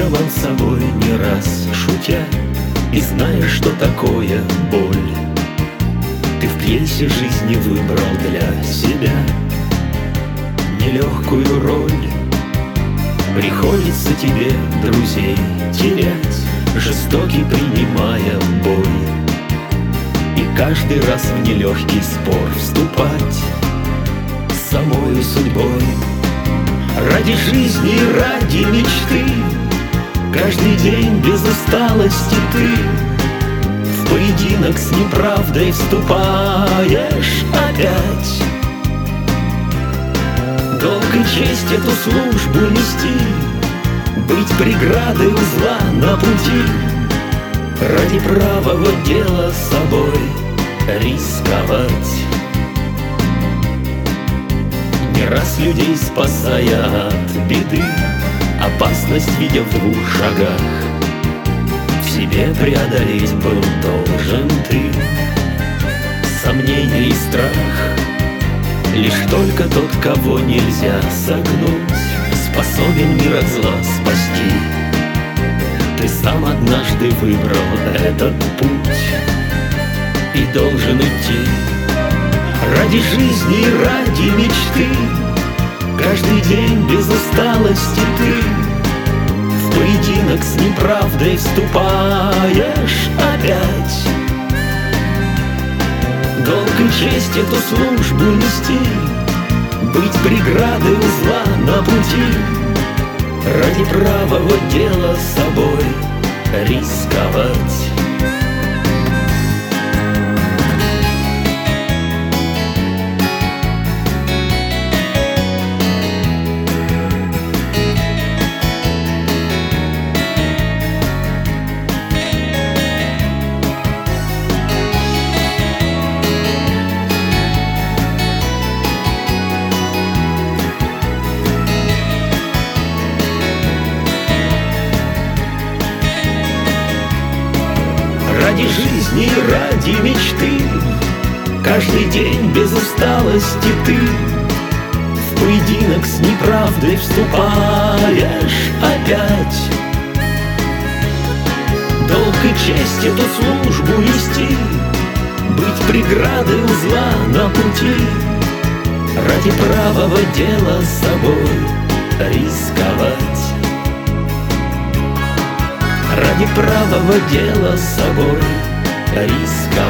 рисковал собой не раз, шутя, и зная, что такое боль. Ты в пьесе жизни выбрал для себя нелегкую роль. Приходится тебе друзей терять, жестокий принимая бой, и каждый раз в нелегкий спор вступать с самою судьбой. Ради жизни и ради мечты каждый день без усталости ты в поединок с неправдой вступаешь опять. Долг и честь эту службу нести, быть преградой у зла на пути, ради правого дела собой рисковать. Не раз людей спасая от беды, опасность видя в 2 шагах, в себе преодолеть был должен ты сомнение и страх. Лишь только тот, кого нельзя согнуть, способен мир от зла спасти. Ты сам однажды выбрал этот путь и должен идти. Ради жизни и ради мечты каждый день без усталости ты в поединок с неправдой вступаешь опять. Долг и честь эту службу нести, быть преградой у зла на пути, ради правого дела собой рисковать. Ради жизни и ради мечты каждый день без усталости ты в поединок с неправдой вступаешь опять. Долг и честь эту службу нести, быть преградой у зла на пути, ради правого дела собой рисковать. Ради правого дела собой рисковать.